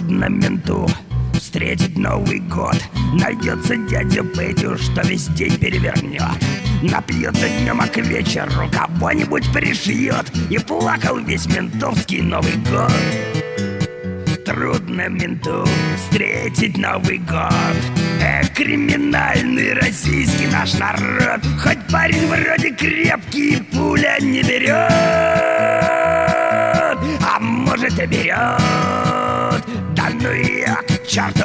Трудно менту встретить Новый год. Найдется дядя Петю, что весь день перевернет. Напьется днем, а к вечеру кого-нибудь пришьет. И плакал весь ментовский Новый год. Трудно менту встретить Новый год. Криминальный российский наш народ. Хоть парень вроде крепкий, пуля не берет. А может и берет. Да ну я к черту.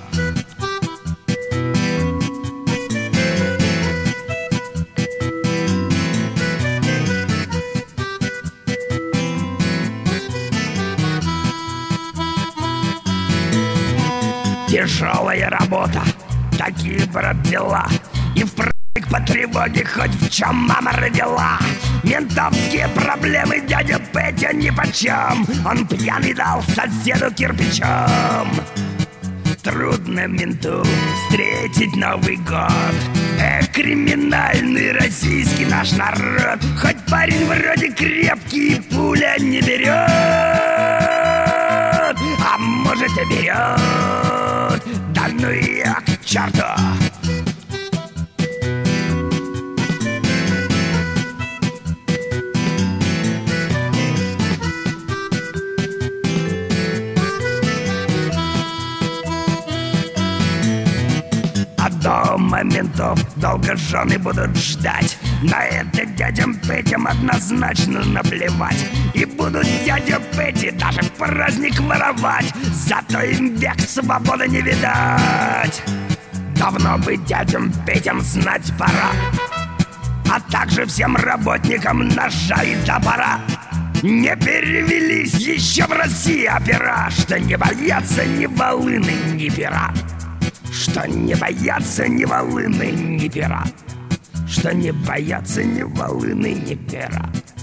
Тяжелая работа, такие, брат, дела. И впрыг по тревоге, хоть в чем мама родила. Ментовские проблемы дядя Петя нипочем. Он пьяный дал соседу кирпичом. Трудно менту встретить Новый год. Криминальный российский наш народ. Хоть парень вроде крепкий, пуля не берет. А может и берет. Да ну я к черту. А дома ментов долго жены будут ждать. На это дядям Петям однозначно наплевать. И будут дядя Пети даже в праздник воровать. Зато им век свободы не видать. Давно бы дядям Петям знать пора. А также всем работникам ножа и топора. Не перевелись еще в России опера, что не боятся ни волыны, ни пера. Что не боятся ни волыны, ни пера. Что не боятся ни волыны, ни пера.